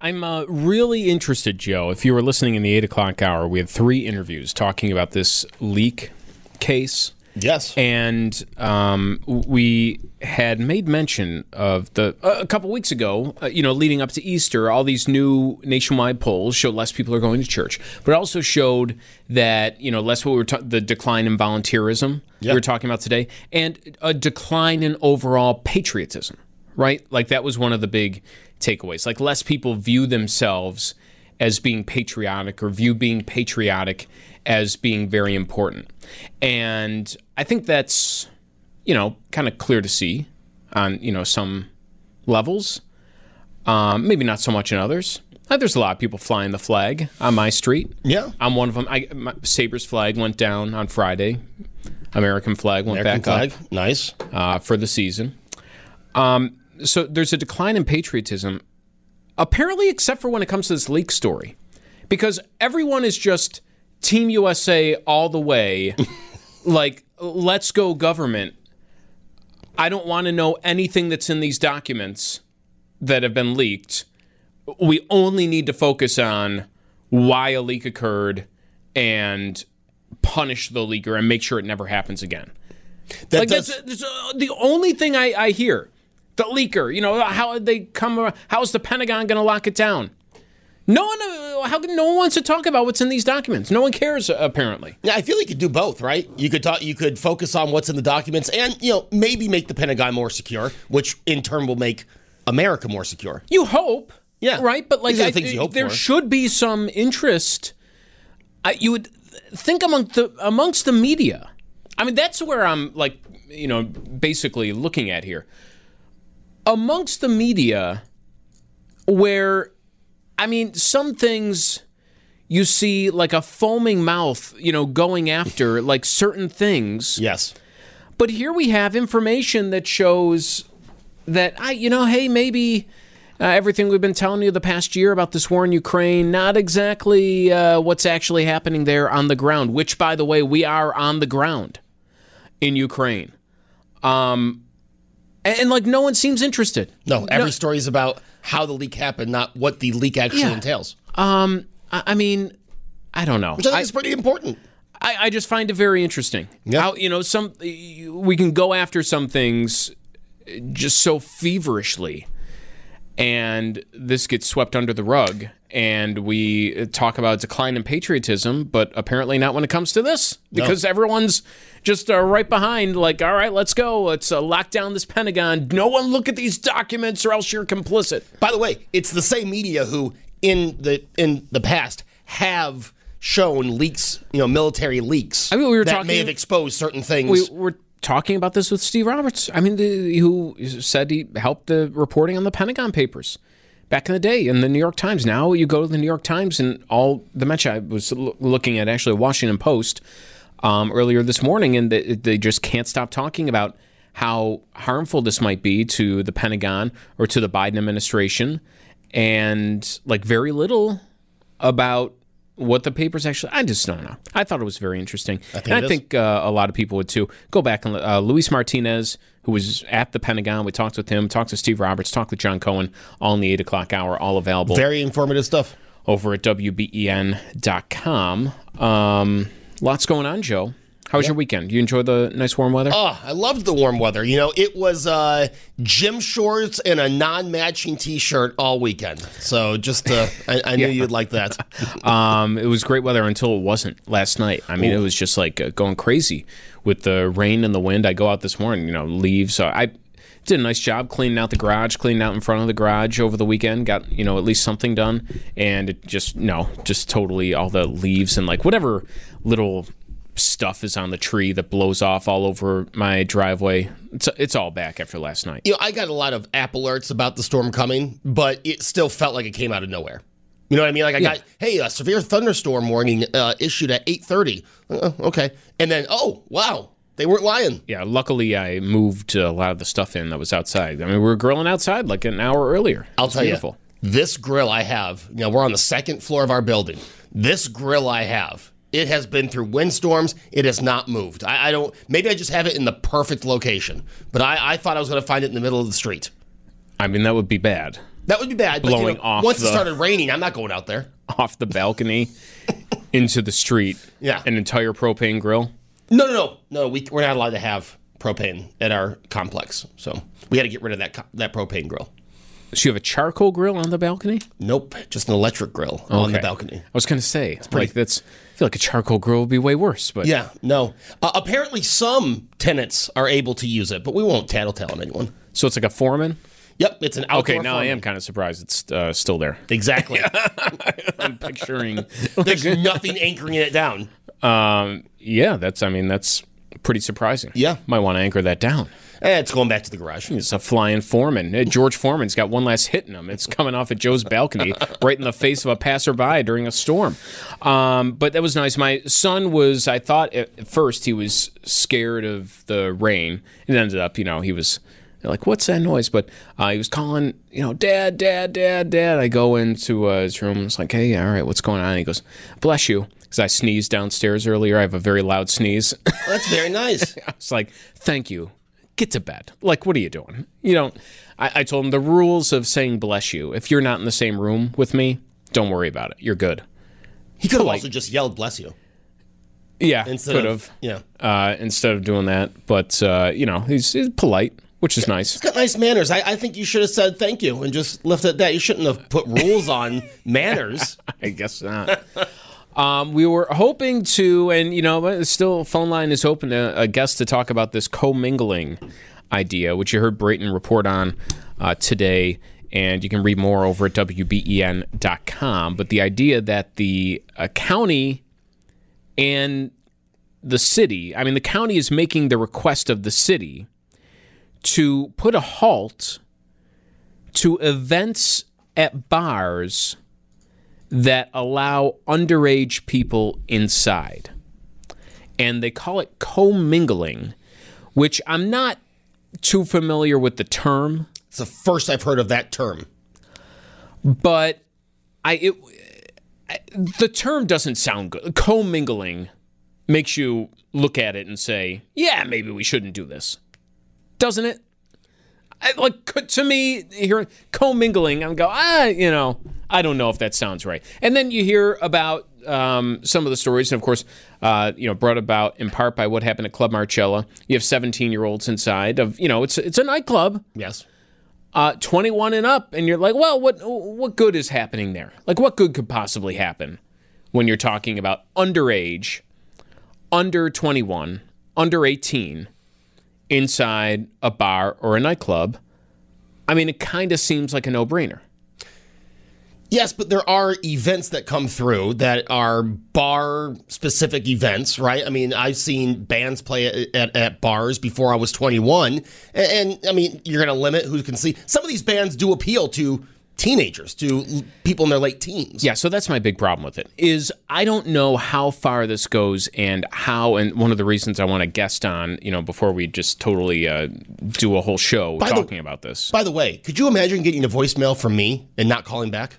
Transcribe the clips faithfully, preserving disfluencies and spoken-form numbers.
I'm uh, really interested, Joe. If you were listening in the eight o'clock hour, we had three interviews talking about this leak case. Yes. And um, we had made mention of the, uh, a couple weeks ago, uh, you know, leading up to Easter, all these new nationwide polls showed less people are going to church. But it also showed that, you know, less what we were ta- the decline in volunteerism Yep. we were talking about today, and a decline in overall patriotism, right? Like that was one of the big takeaways. Like less people view themselves as being patriotic or view being patriotic as being very important. And I think that's, you know, kind of clear to see on, you know, some levels. Um, maybe not so much in others. Uh, there's a lot of people flying the flag on my street. Yeah. I'm one of them. I, my, Sabres flag went down on Friday. American flag went American back flag. up. Nice. Uh, for the season. Um, so there's a decline in patriotism, apparently, except for when it comes to this leak story. Because everyone is just Team U S A all the way, like, let's go government. I don't want to know anything that's in these documents that have been leaked. We only need to focus on why a leak occurred and punish the leaker and make sure it never happens again. That like does, that's, that's uh, the only thing I, I hear. The leaker, you know, how they come? How's the Pentagon going to lock it down? No one, uh, how no one wants to talk about what's in these documents. No one cares, uh, apparently. yeah, I feel like you could do both, right? You could talk, you could focus on what's in the documents, and you know maybe make the Pentagon more secure, which in turn will make America more secure. You hope, Yeah, right? But like, These are the I, things you hope there for. should be some interest. I, you would think among the amongst the media. I mean, that's where I'm like, you know, basically looking at here. Amongst the media, where, I mean, some things you see like a foaming mouth, you know, going after like certain things. Yes. But here we have information that shows that, I, you know, hey, maybe uh, everything we've been telling you the past year about this war in Ukraine, not exactly uh, what's actually happening there on the ground, which, by the way, we are on the ground in Ukraine. Um, and, and like, no one seems interested. No, every story is about how the leak happened, not what the leak actually Yeah. entails. Um, I, I mean, I don't know. Which I think I- is pretty important. I, I just find it very interesting. Yeah. How, you know, some we can go after some things just so feverishly, and this gets swept under the rug, and we talk about decline in patriotism, but apparently not when it comes to this, because No. everyone's just uh, right behind, like, all right, let's go. Let's uh, lock down this Pentagon. No one look at these documents or else you're complicit. By the way, it's the same media who, in the in the past, have shown leaks, you know, military leaks I mean, we were that talking- may have exposed certain things. We were talking about this with Steve Roberts. I mean, the, who said he helped the reporting on the Pentagon Papers back in the day in the New York Times. Now you go to the New York Times and all the mention. I was l- looking at actually Washington Post um, earlier this morning, and they, they just can't stop talking about how harmful this might be to the Pentagon or to the Biden administration, and like very little about what the papers actually, I just don't know. I thought it was very interesting. I think and it I is. think uh, a lot of people would too. Go back and uh, Luis Martinez, who was at the Pentagon, we talked with him, talked to Steve Roberts, talked with John Cohen, all in the eight o'clock hour, all available Very informative stuff. over at W B E N dot com. Um, lots going on, Joe. How was your weekend? You enjoy the nice warm weather? Oh, I loved the warm weather. You know, it was uh, gym shorts and a non-matching T-shirt all weekend. So just, uh, I, I knew you'd like that. Um, it was great weather until it wasn't last night. I mean, it was just like uh, going crazy with the rain and the wind. I go out this morning, you know, leaves. Uh, I did a nice job cleaning out the garage, cleaning out in front of the garage over the weekend. Got, you know, at least something done. And it just, no, just totally all the leaves and like whatever little stuff is on the tree that blows off all over my driveway. It's, it's all back after last night. You know, I got a lot of app alerts about the storm coming, but it still felt like it came out of nowhere. You know what I mean? Like I Yeah. got, hey, a severe thunderstorm warning uh, issued at eight thirty. Uh, okay. And then, oh, wow, they weren't lying. Yeah, luckily I moved a lot of the stuff in that was outside. I mean, we were grilling outside like an hour earlier. I'll It's tell beautiful. you, this grill I have, you know, we're on the second floor of our building. This grill I have, it has been through windstorms. It has not moved. I, I don't, maybe I just have it in the perfect location, but I, I thought I was going to find it in the middle of the street. I mean, that would be bad. That would be bad. But, Blowing you know, off once the- it started raining, I'm not going out there. off the balcony into the street. Yeah. An entire propane grill. No, no, no, no. We we're not allowed to have propane at our complex, so we had to get rid of that co- that propane grill. So you have a charcoal grill on the balcony? Nope, just an electric grill on the Okay. balcony. I was going to say, like that's. I feel like a charcoal grill would be way worse, but Yeah, no. Uh, apparently, some tenants are able to use it, but we won't tattletale on anyone. so it's like a foreman. Yep, it's an outdoor. Okay, now I farm. am kind of surprised it's uh, still there. Exactly. I'm picturing. There's nothing anchoring it down. Um, yeah, that's. I mean, that's pretty surprising. Yeah. Might want to anchor that down. Eh, it's going back to the garage. It's a flying foreman. Uh, George Foreman's got one last hit in him. It's coming off at Joe's balcony, right in the face of a passerby during a storm. Um, but that was nice. My son was, I thought at first he was scared of the rain. It ended up, you know, he was like, what's that noise? But uh, he was calling, you know, Dad, Dad, Dad, Dad. I go into uh, his room. It's like, hey, all right, what's going on? And he goes, bless you. Because I sneezed downstairs earlier. I have a very loud sneeze. That's very nice. I was like, thank you. Get to bed. Like, what are you doing? You don't. I, I told him the rules of saying bless you. If you're not in the same room with me, don't worry about it. You're good. He could have Polite. also just yelled "bless you" Yeah, instead could of have. yeah. Uh, instead of doing that. But, uh, you know, he's, he's polite, which is nice. He's got nice manners. I, I think you should have said thank you and just left it at that. You shouldn't have put rules on manners. I guess not. Um, we were hoping to, and you know, still phone line is open to a guest to talk about this commingling idea, which you heard Brayton report on uh, today, and you can read more over at W B E N dot com. But the idea that the uh, county and the city, I mean, the county is making the request of the city to put a halt to events at bars that allow underage people inside. And they call it commingling, which I'm not too familiar with the term, It's the first I've heard of that term. but I it, I- the term doesn't sound good. Commingling makes you look at it and say, yeah, maybe we shouldn't do this. Doesn't it? I, like to me, hearing commingling, I'm go, ah, you know, I don't know if that sounds right. And then you hear about um, some of the stories, and of course, uh, you know, brought about in part by what happened at Club Marcella. You have seventeen-year-olds inside of, you know, it's it's a nightclub, Yes. uh, twenty-one and up, and you're like, well, what what good is happening there? Like, what good could possibly happen when you're talking about underage, under twenty-one, under eighteen? Inside a bar or a nightclub? I mean, it kind of seems like a no-brainer. Yes, but there are events that come through that are bar-specific events, right? I mean, I've seen bands play at, at, at bars before I was twenty-one, and, and I mean, you're going to limit who can see. Some of these bands do appeal to teenagers, to l- people in their late teens. Yeah, so that's my big problem with it, is I don't know how far this goes and how, and one of the reasons I want to guest on, you know, before we just totally uh, do a whole show By the- talking about this. By the way, could you imagine getting a voicemail from me and not calling back?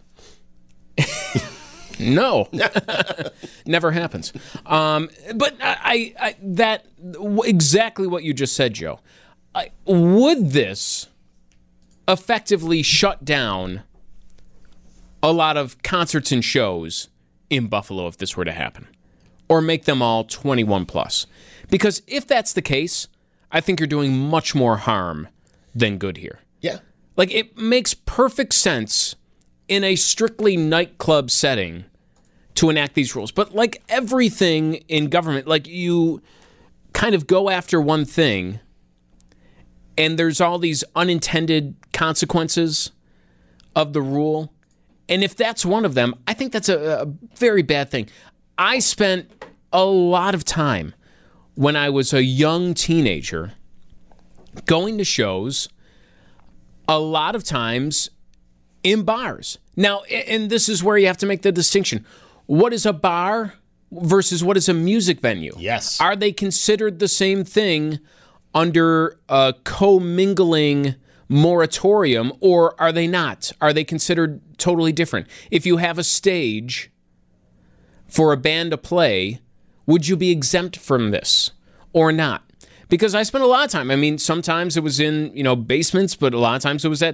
No, never happens. Um, but I, I, that exactly what you just said, Joe. I, would this effectively shut down a lot of concerts and shows in Buffalo if this were to happen, or make them all twenty-one plus? Because if that's the case, I think you're doing much more harm than good here. Yeah. Like, it makes perfect sense in a strictly nightclub setting to enact these rules. But like everything in government, like you kind of go after one thing and there's all these unintended consequences of the rule. And if that's one of them, I think that's a, a very bad thing. I spent a lot of time when I was a young teenager going to shows, a lot of times in bars. Now, and this is where you have to make the distinction. What is a bar versus what is a music venue? Yes. Are they considered the same thing under a commingling moratorium, or are they not? Are they considered totally different? If you have a stage for a band to play, would you be exempt from this or not? Because I spent a lot of time. I mean, sometimes it was in, you know, basements, but a lot of times it was at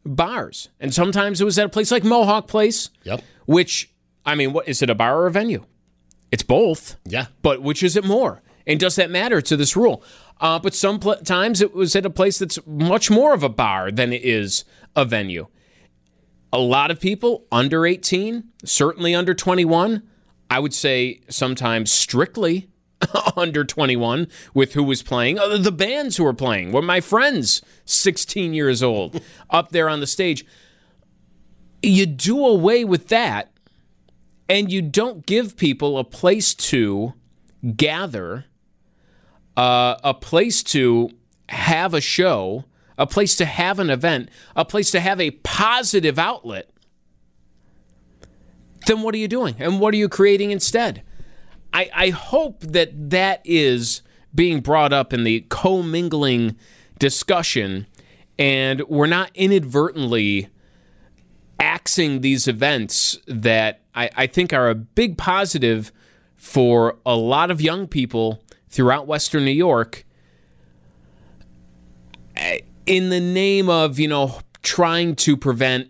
bars. And sometimes it was at a place like Mohawk Place, Yep. which, I mean, what is it, a bar or a venue? It's both. Yeah. But which is it more? And does that matter to this rule? Uh, but sometimes it was at a place that's much more of a bar than it is a venue. A lot of people under eighteen, certainly under twenty-one, I would say sometimes strictly under twenty-one with who was playing. Uh, the bands who were playing were my friends, sixteen years old, up there on the stage. You do away with that, and you don't give people a place to gather, uh, a place to have a show, a place to have an event, a place to have a positive outlet. Then what are you doing? And what are you creating instead? I, I hope that that is being brought up in the commingling discussion, and we're not inadvertently axing these events that I, I think are a big positive for a lot of young people throughout Western New York in the name of, you know, trying to prevent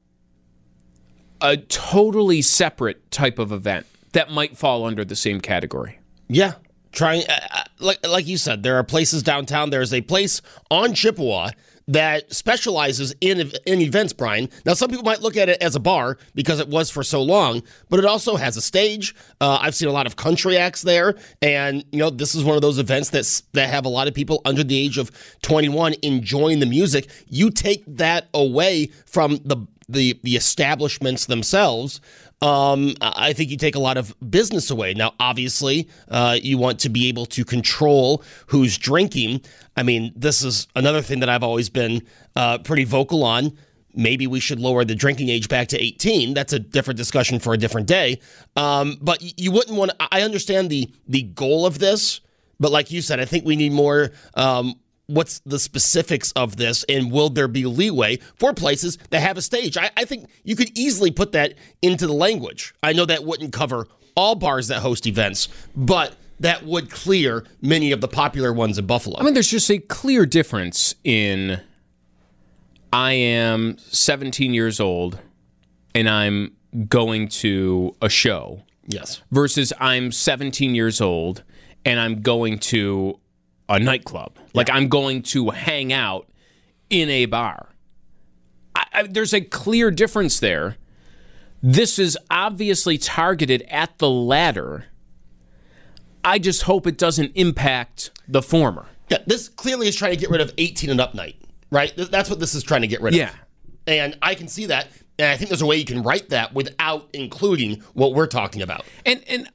a totally separate type of event that might fall under the same category. Yeah. Trying, uh, like, like you said, there are places downtown. There's a place on Chippewa that specializes in in events, Brian. Now, some people might look at it as a bar because it was for so long, but it also has a stage. Uh, I've seen a lot of country acts there, and you know this is one of those events that's that have a lot of people under the age of twenty-one enjoying the music. You take that away from the the the establishments themselves. Um, I think you take a lot of business away. Now, obviously, uh, you want to be able to control who's drinking. I mean, this is another thing that I've always been uh, pretty vocal on. Maybe we should lower the drinking age back to eighteen. That's a different discussion for a different day. Um, but you wouldn't want to, I understand the the goal of this, but like you said, I think we need more um what's the specifics of this, and will there be leeway for places that have a stage? I, I think you could easily put that into the language. I know that wouldn't cover all bars that host events, but that would clear many of the popular ones in Buffalo. I mean, there's just a clear difference in I am seventeen years old and I'm going to a show. Yes. Versus I'm seventeen years old and I'm going to a nightclub. Like yeah. I'm going to hang out in a bar. I, I, there's a clear difference there. This is obviously targeted at the latter. I just hope it doesn't impact the former. Yeah, this clearly is trying to get rid of eighteen and up night, right? That's what this is trying to get rid yeah. of. Yeah. And I can see that. And I think there's a way you can write that without including what we're talking about. And and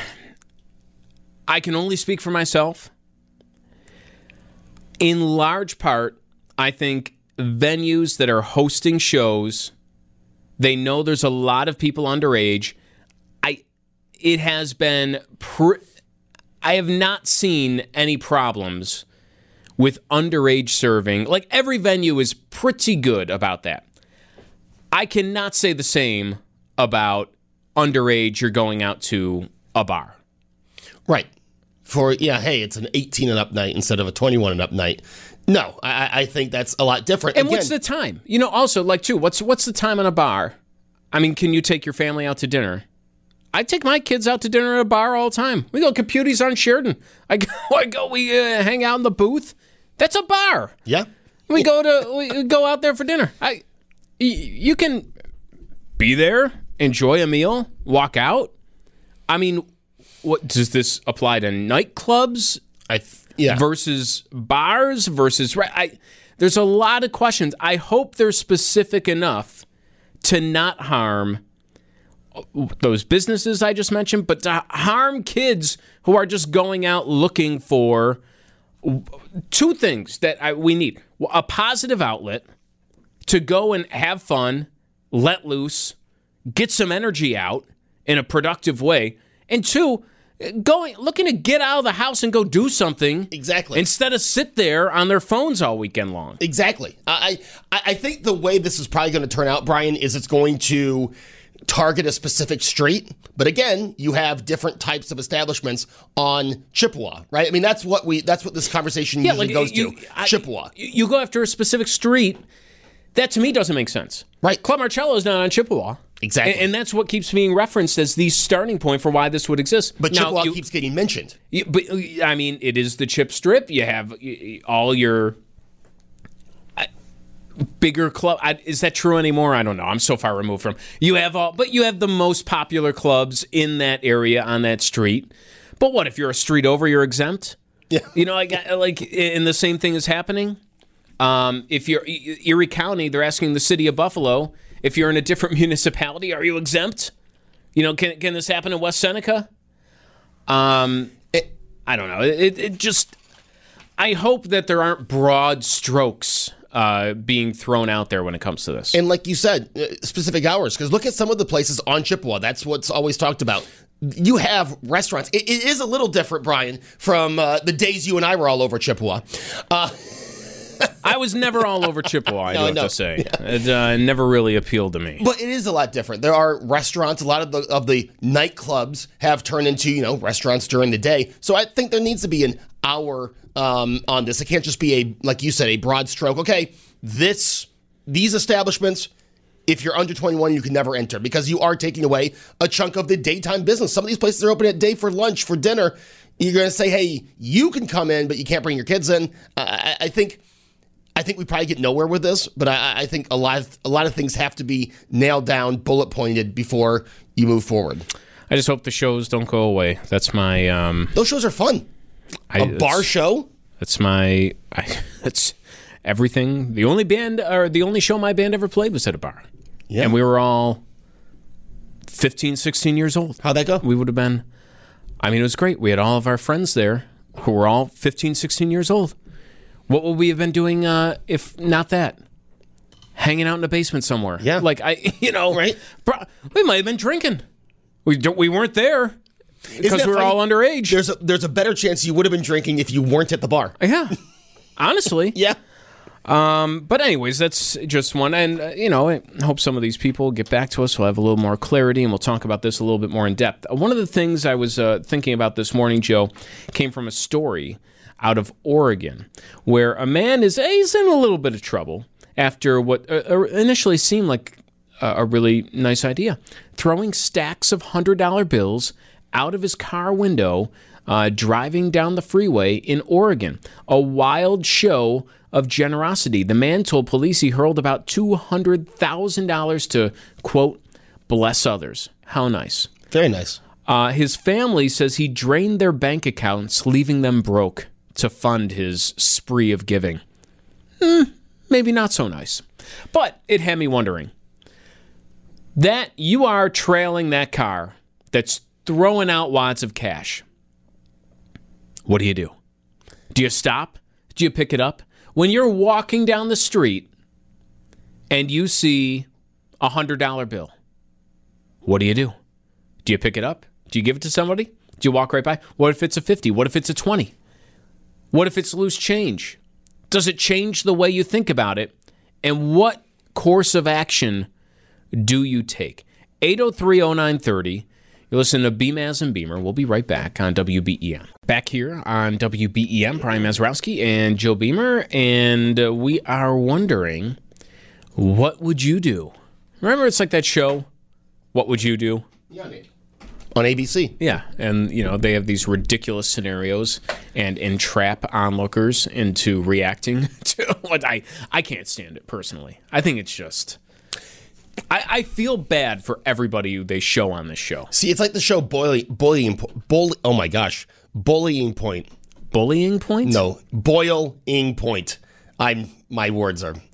I can only speak for myself. In large part, I think venues that are hosting shows, they know there's a lot of people underage. I, it has been, pr- I have not seen any problems with underage serving. Like every venue is pretty good about that. I cannot say the same about underage you're going out to a bar. Right. For, yeah, hey, it's an eighteen and up night instead of a twenty-one and up night. No, I, I think that's a lot different. And Again, what's the time? You know, also, like, too, what's what's the time in a bar? I mean, can you take your family out to dinner? I take my kids out to dinner at a bar all the time. We go to Computi's on Sheridan. I go, I go we uh, hang out in the booth. That's a bar. Yeah. We go to we go out there for dinner. I, you can be there, enjoy a meal, walk out. I mean, what does this apply to nightclubs? I th- yeah. Versus bars versus I. There's a lot of questions. I hope they're specific enough to not harm those businesses I just mentioned, but to harm kids who are just going out looking for two things that I, we need: a positive outlet to go and have fun, let loose, get some energy out in a productive way, and two, going looking to get out of the house and go do something. Exactly. Instead of sit there on their phones all weekend long. Exactly. I I, I think the way this is probably going to turn out, Brian, is it's going to target a specific street. But again, you have different types of establishments on Chippewa, right? I mean, that's what we that's what this conversation yeah, usually like, goes you, to. I, Chippewa. You go after a specific street. That to me doesn't make sense. Right. Club Marcello is not on Chippewa. Exactly. And, and that's what keeps being referenced as the starting point for why this would exist. But now, Chippewa you, keeps getting mentioned. You, but I mean, it is the Chip Strip. You have all your uh, bigger club. I, is that true anymore? I don't know. I'm so far removed from. You have all, but you have the most popular clubs in that area on that street. But what if you're a street over? You're exempt. Yeah. You know, like like, and the same thing is happening. Um, if you're Erie County, they're asking the city of Buffalo. If you're in a different municipality, are you exempt? You know, can can this happen in West Seneca? Um, it, I don't know. It, it just, I hope that there aren't broad strokes uh, being thrown out there when it comes to this. And like you said, uh, specific hours, because look at some of the places on Chippewa. That's what's always talked about. You have restaurants. It, it is a little different, Brian, from uh, the days you and I were all over Chippewa. Uh, I was never all over Chippewa, I No, do have no. to say. Yeah. It uh, never really appealed to me. But it is a lot different. There are restaurants. A lot of the of the nightclubs have turned into, you know, restaurants during the day. So I think there needs to be an hour um, on this. It can't just be a, like you said, a broad stroke. Okay, this these establishments, if you're under twenty-one, you can never enter because you are taking away a chunk of the daytime business. Some of these places are open at day for lunch, for dinner. You're going to say, hey, you can come in, but you can't bring your kids in. I, I think... I think we probably get nowhere with this, but I, I think a lot of a lot of things have to be nailed down, bullet pointed before you move forward. I just hope the shows don't go away. That's my... Um, Those shows are fun. I, A bar show? That's my... I, that's everything. The only band, or the only show my band ever played was at a bar. Yeah. And we were all fifteen, sixteen years old. How'd that go? We would have been... I mean, it was great. We had all of our friends there who were all fifteen, sixteen years old. What would we have been doing uh, if not that? Hanging out in the basement somewhere. Yeah. Like, I, you know, Right. bro- we might have been drinking. We don't, we weren't there because that we were funny? all underage. There's a, there's a better chance you would have been drinking if you weren't at the bar. Yeah. Honestly. Yeah. But anyways, that's just one. And, uh, you know, I hope some of these people get back to us. We'll have a little more clarity, and we'll talk about this a little bit more in depth. Uh, One of the things I was uh, thinking about this morning, Joe, came from a story out of Oregon, where a man is he's in a little bit of trouble after what uh, initially seemed like a, a really nice idea, throwing stacks of one hundred dollar bills out of his car window, uh, driving down the freeway in Oregon. A wild show of generosity. The man told police he hurled about two hundred thousand dollars to, quote, bless others. How nice. Very nice. Uh, his family says he drained their bank accounts, leaving them broke to fund his spree of giving. Hmm, maybe not so nice. But it had me wondering. That you are trailing that car that's throwing out wads of cash. What do you do? Do you stop? Do you pick it up? When you're walking down the street and you see a one hundred dollar bill, what do you do? Do you pick it up? Do you give it to somebody? Do you walk right by? What if it's a fifty? What if it's a twenty? What if it's loose change? Does it change the way you think about it? And what course of action do you take? eight oh three oh nine thirty. You listen to Beamaz and Beamer. We'll be right back on W B E M. Back here on W B E M, Brian Mazurowski and Joe Beamer, and uh, we are wondering, what would you do? Remember, it's like that show, What Would You Do? Yeah, on A B C. Yeah, and you know they have these ridiculous scenarios and entrap onlookers into reacting to what I I can't stand it personally. I think it's just I, I feel bad for everybody who they show on this show. See, it's like the show Boiling, Bullying, Bully, oh my gosh, Bullying Point. Bullying Point? No, Boiling Point. I'm, my words are,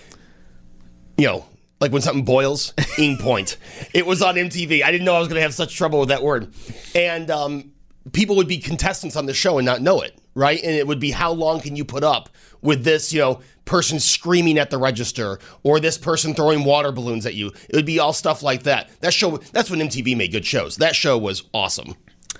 you know, like when something boils, ing point. It was on M T V. I didn't know I was going to have such trouble with that word. And um, people would be contestants on the show and not know it, right? And it would be, how long can you put up with this, you know, person screaming at the register or this person throwing water balloons at you? It would be all stuff like that. That show, that's when M T V made good shows. That show was awesome.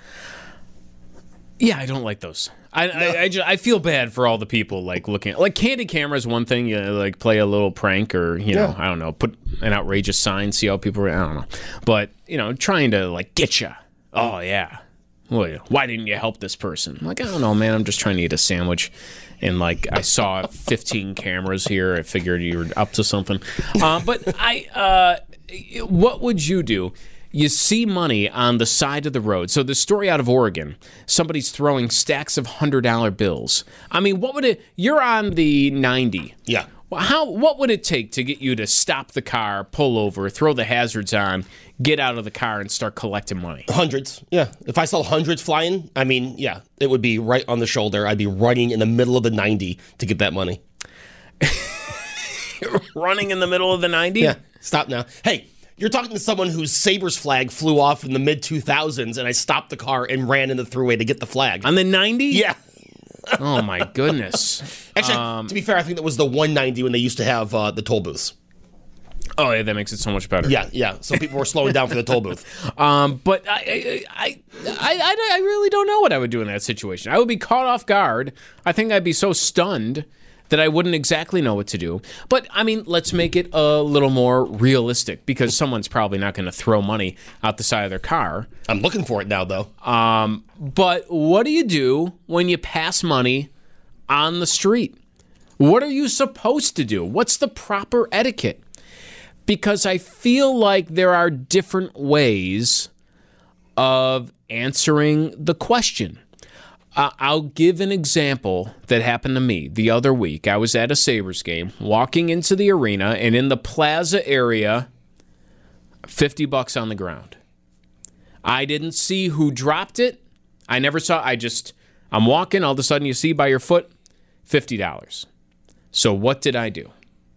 Yeah, I don't like those. I I, I, just, I feel bad for all the people like looking at, like candid camera is one thing. You know, like play a little prank or you know Yeah. I don't know, put an outrageous sign, see how people. I don't know, but you know trying to like get you. Oh yeah, well, why didn't you help this person? I'm like, I don't know, man. I'm just trying to eat a sandwich. And, like, I saw fifteen cameras here. I figured you were up to something. Uh, but I, uh, what would you do? You see money on the side of the road. So the story out of Oregon, somebody's throwing stacks of one hundred dollar bills. I mean, what would it, you're on the ninety. Yeah. How? What would it take to get you to stop the car, pull over, throw the hazards on, get out of the car, and start collecting money? Hundreds, yeah. If I saw hundreds flying, I mean, yeah, it would be right on the shoulder. I'd be running in the middle of the ninety to get that money. Running in the middle of the ninety? Yeah, stop now. Hey, you're talking to someone whose Sabres flag flew off in the mid two thousands, and I stopped the car and ran in the throughway to get the flag. On the ninety? Yeah. Oh, my goodness. Actually, um, to be fair, I think that was the one ninety when they used to have uh, the toll booths. Oh, yeah, that makes it so much better. Yeah, yeah. So people were slowing down for the toll booth. Um, but I I, I, I, I really don't know what I would do in that situation. I would be caught off guard. I think I'd be so stunned that I wouldn't exactly know what to do. But, I mean, let's make it a little more realistic, because someone's probably not going to throw money out the side of their car. I'm looking for it now, though. Um, but what do you do when you pass money on the street? What are you supposed to do? What's the proper etiquette? Because I feel like there are different ways of answering the question. Uh, I'll give an example that happened to me the other week. I was at a Sabres game, walking into the arena, and in the plaza area, fifty bucks on the ground. I didn't see who dropped it. I never saw, I just, I'm walking, all of a sudden you see by your foot, fifty dollars. So what did I do?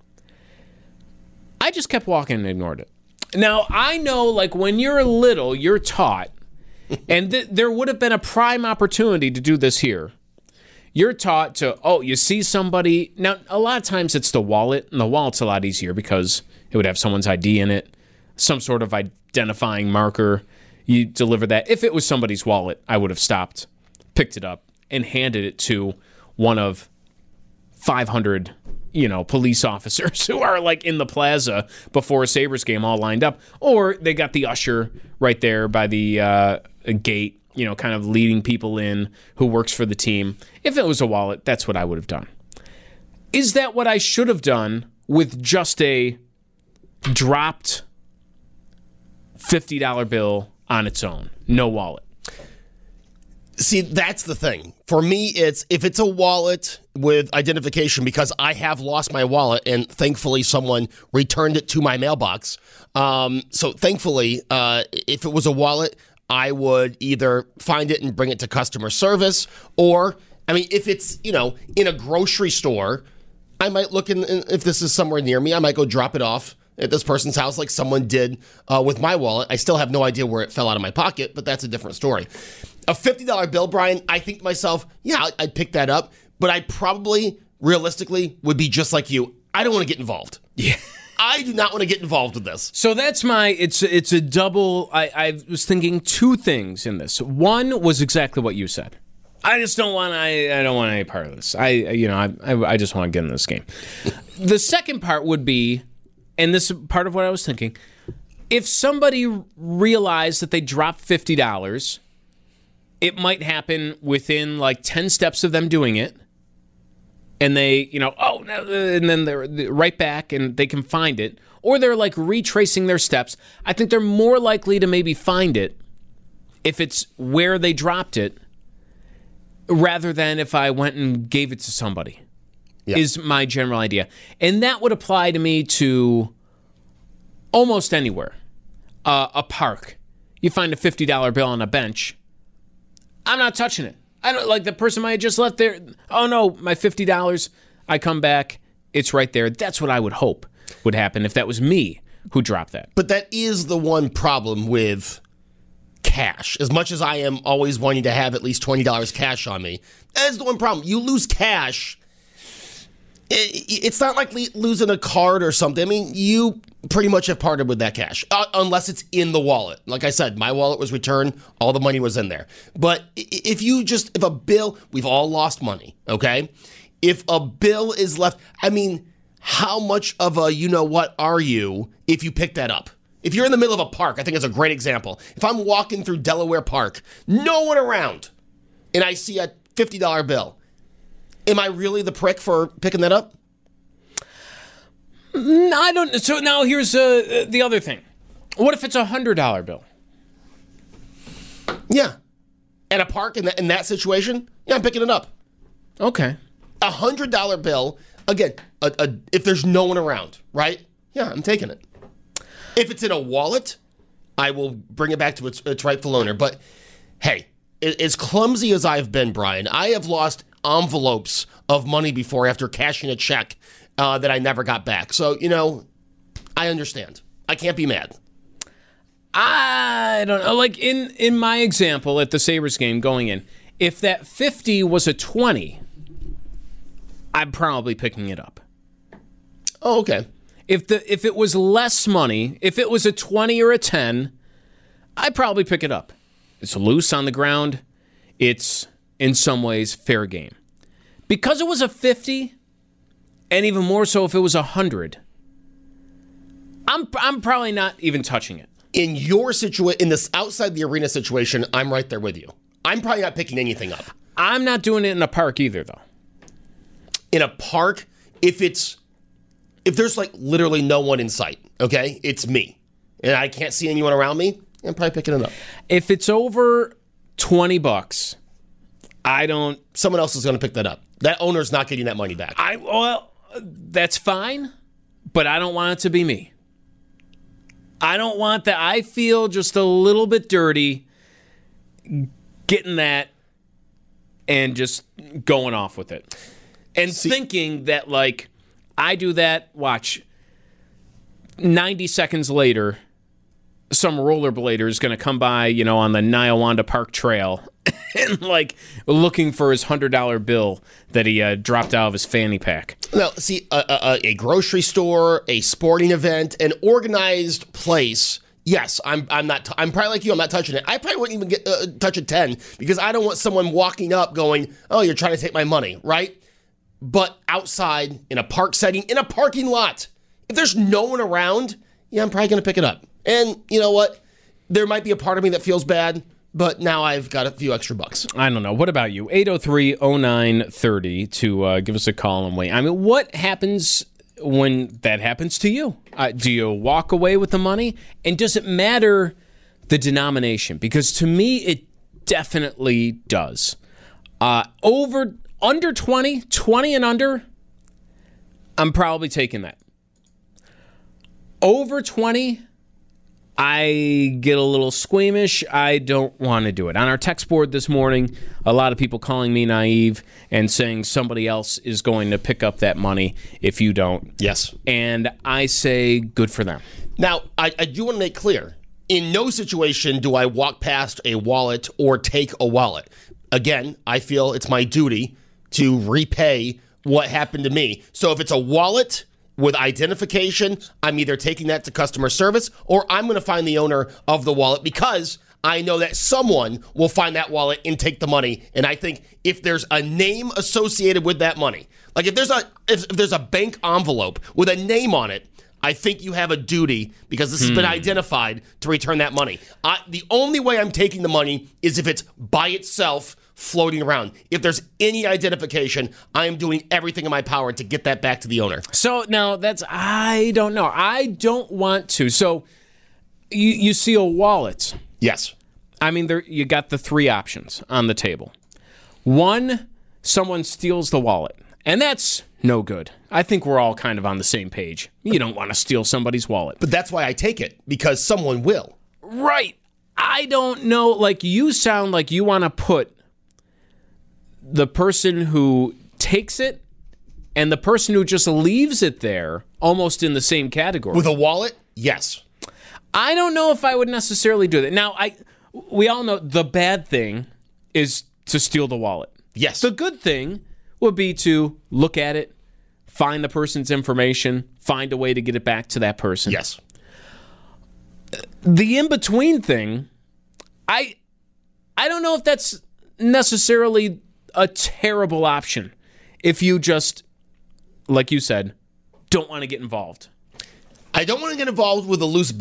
I just kept walking and ignored it. Now, I know, like, when you're little, you're taught, and th- there would have been a prime opportunity to do this here. You're taught to, oh, you see somebody. Now, a lot of times it's the wallet, and the wallet's a lot easier because it would have someone's I D in it, some sort of identifying marker. You deliver that. If it was somebody's wallet, I would have stopped, picked it up, and handed it to one of five hundred, you know, police officers who are, like, in the plaza before a Sabres game all lined up. Or they got the usher right there by the uh, gate, you know, kind of leading people in who works for the team. If it was a wallet, that's what I would have done. Is that what I should have done with just a dropped fifty dollar bill on its own? No wallet. See, that's the thing. For me, it's if it's a wallet with identification, because I have lost my wallet and thankfully someone returned it to my mailbox. Um, so thankfully, uh, if it was a wallet, I would either find it and bring it to customer service, or, I mean, if it's, you know, in a grocery store, I might look in, if this is somewhere near me, I might go drop it off at this person's house like someone did uh, with my wallet. I still have no idea where it fell out of my pocket, but that's a different story. A fifty dollar bill, Brian, I think to myself, yeah, I'd pick that up, but I probably, realistically, would be just like you. I don't want to get involved. Yeah. I do not want to get involved with this. So that's my, it's it's a double, I, I was thinking two things in this. One was exactly what you said. I just don't want, I, I don't want any part of this. I, you know, I, I, I just want to get in this game. The second part would be, and this is part of what I was thinking, if somebody realized that they dropped fifty dollars, it might happen within like ten steps of them doing it. And they, you know, oh, no, and then they're right back and they can find it. Or they're like retracing their steps. I think they're more likely to maybe find it if it's where they dropped it rather than if I went and gave it to somebody, yeah. Is my general idea. And that would apply to me to almost anywhere. Uh, a park. You find a fifty dollar bill on a bench. I'm not touching it. I don't like the person might have just left there. Oh no, my fifty dollars. I come back. It's right there. That's what I would hope would happen if that was me who dropped that. But that is the one problem with cash. As much as I am always wanting to have at least twenty dollars cash on me, that is the one problem. You lose cash. It's not like losing a card or something. I mean, you pretty much have parted with that cash, uh, unless it's in the wallet. Like I said, my wallet was returned. All the money was in there. But if you just, if a bill, we've all lost money, okay? If a bill is left, I mean, how much of a you know what are you if you pick that up? If you're in the middle of a park, I think it's a great example. If I'm walking through Delaware Park, no one around, and I see a fifty dollar bill, am I really the prick for picking that up? No, I don't. So now here's uh, the other thing. What if it's a one hundred dollar bill? Yeah. At a park in that, in that situation, yeah, I'm picking it up. Okay. A one hundred dollar bill, again, a, a, if there's no one around, right? Yeah, I'm taking it. If it's in a wallet, I will bring it back to its, its rightful owner. But hey, as clumsy as I've been, Brian, I have lost envelopes of money before after cashing a check uh, that I never got back. So, you know, I understand. I can't be mad. I don't know. Like in, in my example at the Sabres game going in, if that fifty was a twenty, I'm probably picking it up. Oh, okay. If the if it was less money, if it was a twenty or a ten, I'd probably pick it up. It's loose on the ground. It's, in some ways, fair game. Because it was a fifty, and even more so if it was a one hundred, I'm I'm probably not even touching it. In your situation, in this outside the arena situation, I'm right there with you. I'm probably not picking anything up. I'm not doing it in a park either, though. In a park, if it's if there's like literally no one in sight, okay, it's me, and I can't see anyone around me, I'm probably picking it up. If it's over twenty bucks, I don't. Someone else is going to pick that up. That owner's not getting that money back. I well, that's fine, but I don't want it to be me. I don't want that. I feel just a little bit dirty getting that and just going off with it. And See, thinking that, like, I do that, watch, ninety seconds later, some rollerblader is going to come by, you know, on the Niawanda Park Trail and, like, looking for his one hundred dollar bill that he uh, dropped out of his fanny pack. Now, see, a, a, a grocery store, a sporting event, an organized place, yes, I'm I'm not, t- I'm probably like you, I'm not touching it. I probably wouldn't even get uh, touch a ten because I don't want someone walking up going, oh, you're trying to take my money, right? But outside, in a park setting, in a parking lot, if there's no one around, yeah, I'm probably going to pick it up. And you know what? There might be a part of me that feels bad, but now I've got a few extra bucks. I don't know. What about you? eight oh three oh nine thirty to uh, give us a call and wait. I mean, what happens when that happens to you? Uh, do you walk away with the money? And does it matter the denomination? Because to me, it definitely does. Uh, over, under twenty, twenty and under, I'm probably taking that. Over twenty, I get a little squeamish. I don't want to do it. On our text board this morning, a lot of people calling me naive and saying somebody else is going to pick up that money if you don't. Yes. And I say good for them. Now, I, I do want to make clear, in no situation do I walk past a wallet or take a wallet. Again, I feel it's my duty to repay what happened to me. So if it's a wallet with identification, I'm either taking that to customer service or I'm going to find the owner of the wallet because I know that someone will find that wallet and take the money. And I think if there's a name associated with that money, like if there's a if, if there's a bank envelope with a name on it, I think you have a duty because this has hmm. been identified to return that money. I, the only way I'm taking the money is if it's by itself floating around. If there's any identification, I am doing everything in my power to get that back to the owner. So now that's, I don't know. I don't want to. So you, you see a wallet. Yes. I mean, there you got the three options on the table. One, someone steals the wallet. And that's no good. I think we're all kind of on the same page. You don't want to steal somebody's wallet. But that's why I take it, because someone will. Right. I don't know. Like, you sound like you want to put the person who takes it and the person who just leaves it there almost in the same category. With a wallet? Yes. I don't know if I would necessarily do that. Now, I we all know the bad thing is to steal the wallet. Yes. The good thing would be to look at it, find the person's information, find a way to get it back to that person. Yes. The in-between thing, I I don't know if that's necessarily a terrible option if you just, like you said, don't want to get involved. I don't want to get involved with a loose bill.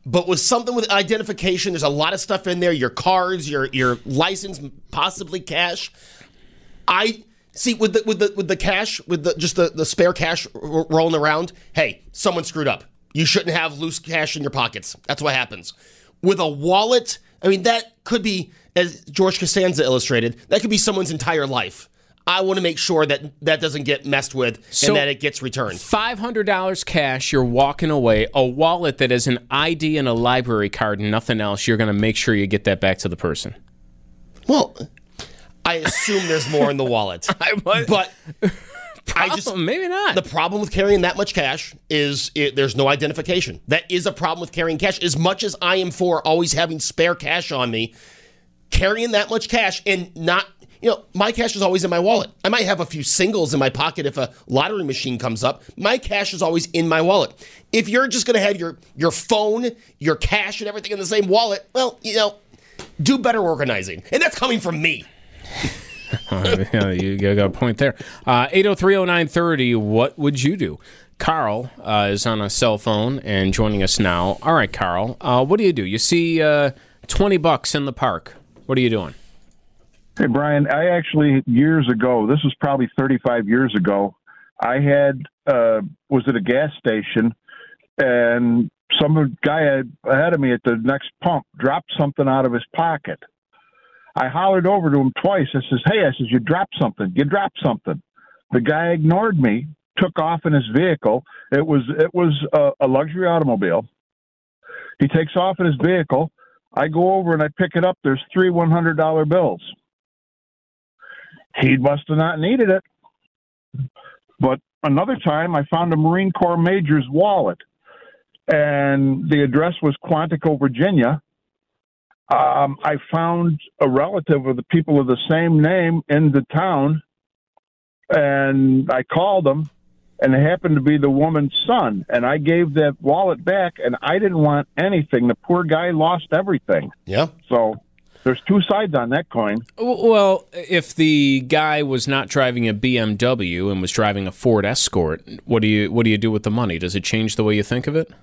But with something with identification, there's a lot of stuff in there. Your cards, your your license, possibly cash. I see with the with the with the cash, with the just the, the spare cash r- rolling around. Hey, someone screwed up. You shouldn't have loose cash in your pockets. That's what happens. With a wallet, I mean, that could be, as George Costanza illustrated, that could be someone's entire life. I want to make sure that that doesn't get messed with So, and that it gets returned. five hundred dollars cash, you're walking away. A wallet that has an I D and a library card and nothing else, you're going to make sure you get that back to the person. Well, I assume there's more in the wallet. I was, But I problem, just maybe not. the problem with carrying that much cash is it, there's no identification. That is a problem with carrying cash. As much as I am for always having spare cash on me, carrying that much cash and not, you know, my cash is always in my wallet. I might have a few singles in my pocket if a lottery machine comes up. My cash is always in my wallet. If you're just going to have your your phone, your cash, and everything in the same wallet, well, you know, do better organizing. And that's coming from me. Yeah, you got a point there. Uh, eight oh three oh nine thirty, what would you do? Carl uh, is on a cell phone and joining us now. All right, Carl, uh, what do you do? You see uh, twenty bucks in the park. What are you doing? Hey, Brian, I actually, years ago, this was probably thirty-five years ago, I had, uh, was at a gas station, and some guy ahead of me at the next pump dropped something out of his pocket. I hollered over to him twice. I says, hey, I says, you dropped something. You dropped something. The guy ignored me, took off in his vehicle. It was it was a, a luxury automobile. He takes off in his vehicle. I go over and I pick it up. There's three one hundred dollar bills. He must have not needed it. But another time, I found a Marine Corps major's wallet, and the address was Quantico, Virginia. Um, I found a relative of the people of the same name in the town, and I called them, and it happened to be the woman's son, and I gave that wallet back, and I didn't want anything. The poor guy lost everything. Yeah. So there's two sides on that coin. Well, if the guy was not driving a B M W and was driving a Ford Escort, what do you what do you do with the money? Does it change the way you think of it?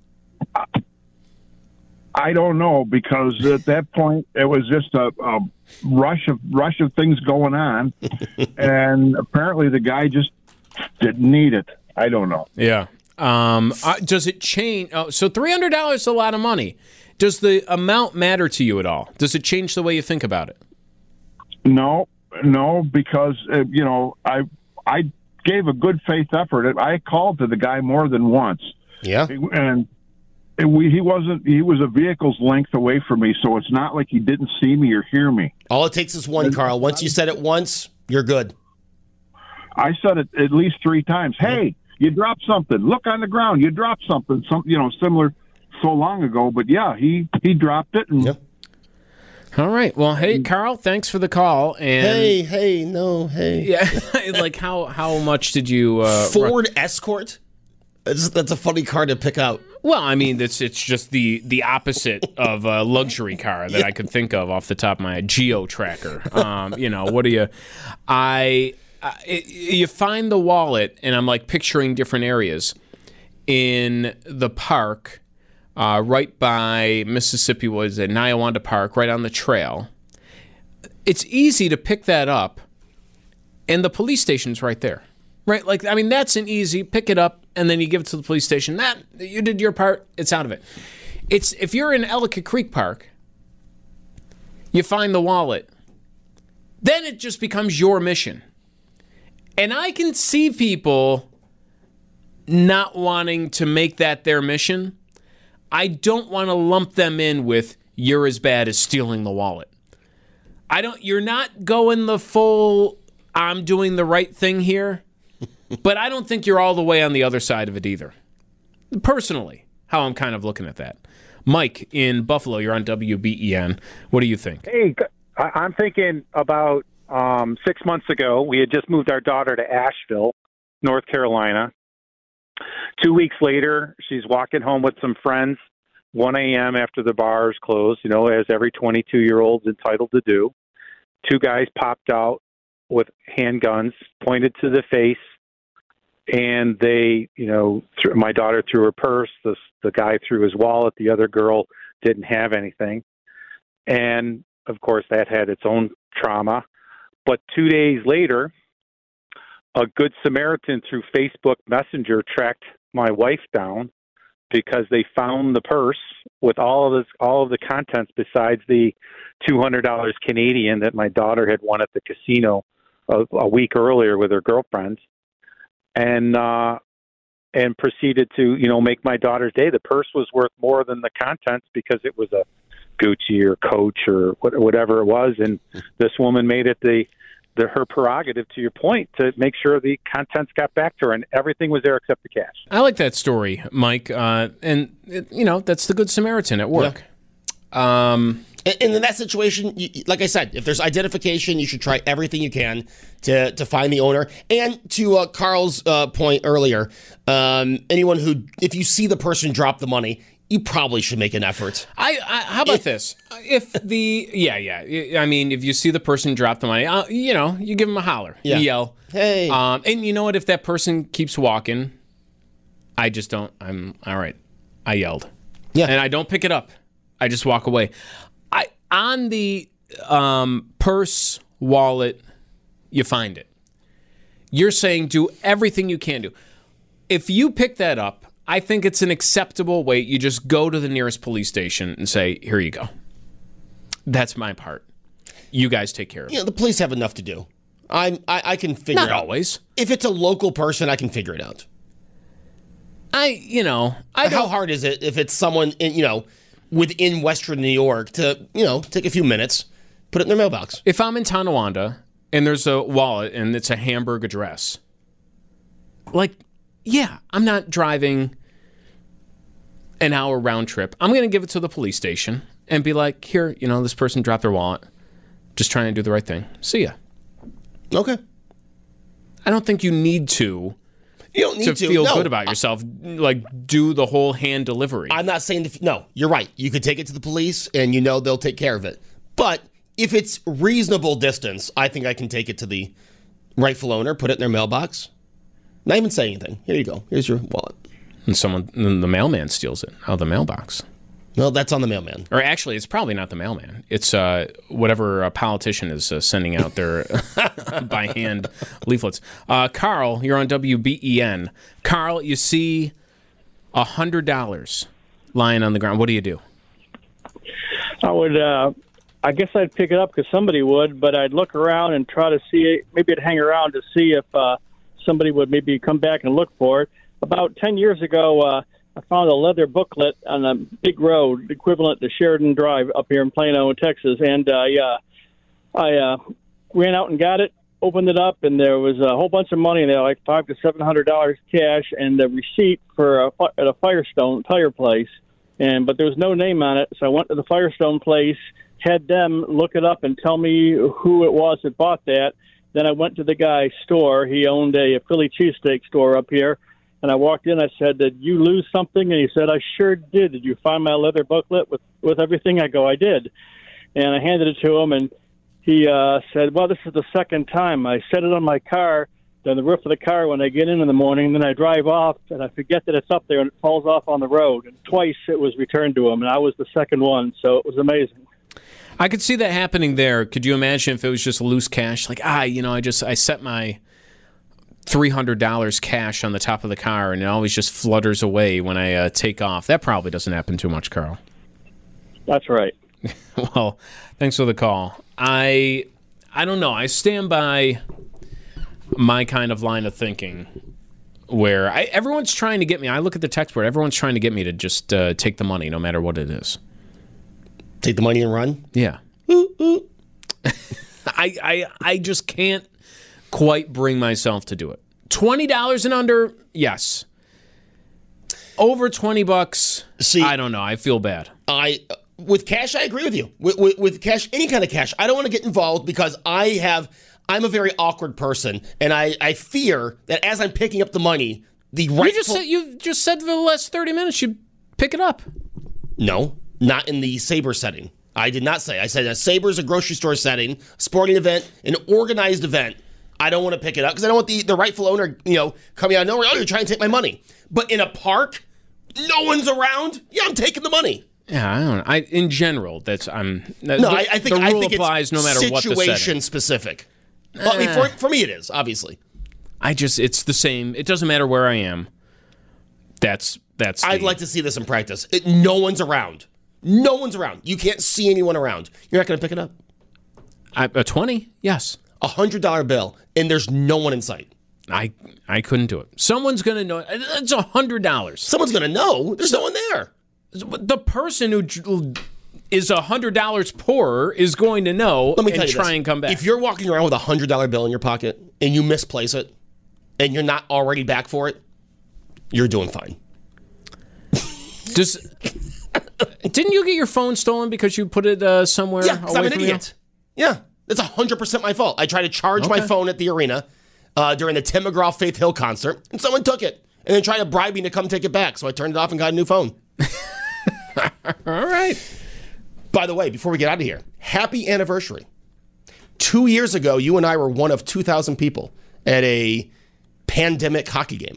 I don't know, because at that point it was just a, a rush of rush of things going on, and apparently the guy just didn't need it. I don't know. Yeah. Um, uh, does it change? Oh, so three hundred dollars is a lot of money. Does the amount matter to you at all? Does it change the way you think about it? No, no, because uh, you know I I gave a good faith effort. I called to the guy more than once. Yeah. And it, we, he wasn't. He was a vehicle's length away from me, so it's not like he didn't see me or hear me. All it takes is one, Carl. Once you said it once, you're good. I said it at least three times. Hey, you dropped something. Look on the ground. You dropped something. Some, you know, similar so long ago. But yeah, he he dropped it. And Yeah. All right. Well, hey, Carl, thanks for the call. And Hey, hey, no, hey. yeah, like how how much did you uh, Ford Escort? That's, that's a funny car to pick out. Well, I mean, it's it's just the the opposite of a luxury car that I could think of off the top of my head. Geo Tracker. Um, you know, what do you? I, I it, you find the wallet, and I'm like picturing different areas in the park, uh, right by Mississippi. Was it Niawanda Park, right on the trail? It's easy to pick that up, and the police station's right there. Right, like I mean, that's an easy pick it up and then you give it to the police station. That you did your part, it's out of it. It's if you're in Ellicott Creek Park, you find the wallet, then it just becomes your mission. And I can see people not wanting to make that their mission. I don't want to lump them in with you're as bad as stealing the wallet. I don't. You're not going the full. I'm doing the right thing here. But I don't think you're all the way on the other side of it either. Personally, how I'm kind of looking at that. Mike in Buffalo, you're on W B E N. What do you think? Hey, I'm thinking about um, six months ago, we had just moved our daughter to Asheville, North Carolina. Two weeks later, she's walking home with some friends, one a.m. after the bars closed, you know, as every twenty-two-year-old's entitled to do. Two guys popped out with handguns, pointed to the face, and they, you know, th- my daughter threw her purse. The the guy threw his wallet. The other girl didn't have anything, and of course that had its own trauma. But two days later, a Good Samaritan through Facebook Messenger tracked my wife down because they found the purse with all of this, all of the contents besides the two hundred dollars Canadian that my daughter had won at the casino a, a week earlier with her girlfriends, and uh, and proceeded to, you know, make my daughter's day. The purse was worth more than the contents because it was a Gucci or Coach or whatever it was, and this woman made it the, the her prerogative, to your point, to make sure the contents got back to her, and everything was there except the cash. I like that story, Mike, uh, and you know that's the Good Samaritan at work. Yeah. Um, and, and in that situation, you, like I said, if there's identification, you should try everything you can to to find the owner. And to uh, Carl's uh, point earlier, um, anyone who, if you see the person drop the money, you probably should make an effort. I, I how about if, this? If the yeah yeah, I mean, if you see the person drop the money, uh, you know, you give them a holler, yeah. you yell, hey, um, and you know what? If that person keeps walking, I just don't. I'm all right. I yelled, yeah, and I don't pick it up. I just walk away. I on the um, purse, wallet, you find it. You're saying do everything you can do. If you pick that up, I think it's an acceptable way. You just go to the nearest police station and say, here you go. That's my part. You guys take care of it. You know, the police have enough to do. I'm, I I can figure Not it out. Not always. If it's a local person, I can figure it out. I, you know, I How hard is it if it's someone in, you know, within Western New York to, you know, take a few minutes, put it in their mailbox? If I'm in Tonawanda and there's a wallet and it's a Hamburg address, like, yeah, I'm not driving an hour round trip. I'm going to give it to the police station and be like, here, you know, this person dropped their wallet. Just trying to do the right thing. See ya. Okay. I don't think you need to. You don't need to, to feel no. good about yourself. Like, do the whole hand delivery. I'm not saying, the, no, you're right. You could take it to the police and you know they'll take care of it. But if it's reasonable distance, I think I can take it to the rightful owner, put it in their mailbox. Not even say anything. Here you go. Here's your wallet. And someone, and the mailman steals it out of the mailbox. Well, that's on the mailman. Or actually, it's probably not the mailman. It's uh, whatever a politician is uh, sending out their by hand leaflets. Uh, Carl, you're on W B E N. Carl, you see one hundred dollars lying on the ground. What do you do? I would, uh, I guess I'd pick it up because somebody would, but I'd look around and try to see it. Maybe I'd hang around to see if uh, somebody would maybe come back and look for it. About ten years ago, uh, I found a leather booklet on a big road equivalent to Sheridan Drive up here in Plano, Texas, and uh, yeah, I uh, ran out and got it, opened it up, and there was a whole bunch of money in there, like five to seven hundred dollars cash, and a receipt for a, at a Firestone tire place, and but there was no name on it, so I went to the Firestone place, had them look it up and tell me who it was that bought that. Then I went to the guy's store. He owned a Philly cheesesteak store up here. And I walked in, I said, did you lose something? And he said, I sure did. Did you find my leather booklet with, with everything? I go, I did. And I handed it to him, and he uh, said, well, this is the second time. I set it on my car, on the roof of the car when I get in in the morning, and then I drive off, and I forget that it's up there, and it falls off on the road. And twice it was returned to him, and I was the second one, so it was amazing. I could see that happening there. Could you imagine if it was just loose cash? Like, ah, you know, I just I set my three hundred dollars cash on the top of the car, and it always just flutters away when I uh, take off. That probably doesn't happen too much, Carl. That's right. Well, thanks for the call. I I don't know. I stand by my kind of line of thinking where I, everyone's trying to get me. I look at the text board. Everyone's trying to get me to just uh, take the money no matter what it is. Take the money and run? Yeah. Ooh, ooh. I, I I just can't quite bring myself to do it. twenty dollars and under, yes. Over twenty bucks, See, I don't know. I feel bad. I with cash, I agree with you. With, with, with cash, any kind of cash, I don't want to get involved because I have. I'm a very awkward person, and I, I fear that as I'm picking up the money, the rightful. You just said, you just said for the last thirty minutes you'd pick it up. No, not in the Sabre setting. I did not say. I said a Sabre is a grocery store setting, sporting event, an organized event. I don't want to pick it up because I don't want the, the rightful owner, you know, coming out of nowhere. Oh, you're trying to take my money. But in a park, no one's around. Yeah, I'm taking the money. Yeah, I don't know. I in general, that's I'm. No, the, I, I think the rule I think applies it's no matter what the situation setting. specific. Well, I mean, for, for me, it is obviously. I just it's the same. It doesn't matter where I am. That's that's. I'd the, like to see this in practice. It, no one's around. No one's around. You can't see anyone around. You're not going to pick it up. I, a twenty, yes. A hundred dollar bill, and there's no one in sight. I I couldn't do it. Someone's gonna know. It's a hundred dollars. Someone's going to know. There's no one there. The person who is a hundred dollars poorer is going to know Let me and tell you try this. and come back. If you're walking around with a hundred dollar bill in your pocket and you misplace it, and you're not already back for it, you're doing fine. Does didn't you get your phone stolen because you put it uh, somewhere Yeah, because away I'm an from idiot. Yeah, it's one hundred percent my fault. I tried to charge my Okay. phone at the arena uh, during the Tim McGraw Faith Hill concert, and someone took it and then tried to bribe me to come take it back. So I turned it off and got a new phone. All right. By the way, before we get out of here, happy anniversary. Two years ago, you and I were one of two thousand people at a pandemic hockey game.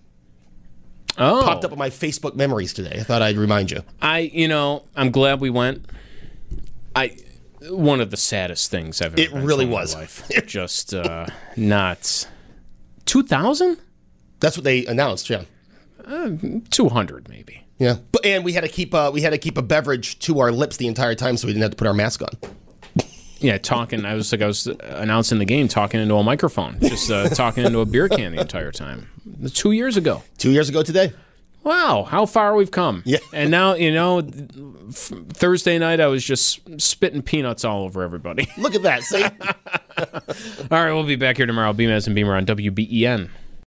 Oh, Popped up on my Facebook memories today. I thought I'd remind you. I you know I'm glad we went. I one of the saddest things I've ever. It been really to in my was. life. Just uh, not two thousand. That's what they announced. Yeah, Two hundred maybe. yeah. But and we had to keep uh, we had to keep a beverage to our lips the entire time, so we didn't have to put our mask on. Yeah, talking. I was like I was announcing the game, talking into a microphone, just uh, talking into a beer can the entire time. Two years ago. Two years ago today. Wow, how far we've come. Yeah. And now, you know, f- Thursday night I was just spitting peanuts all over everybody. Look at that. See. All right, we'll be back here tomorrow. B M S and Beamer on W B E N.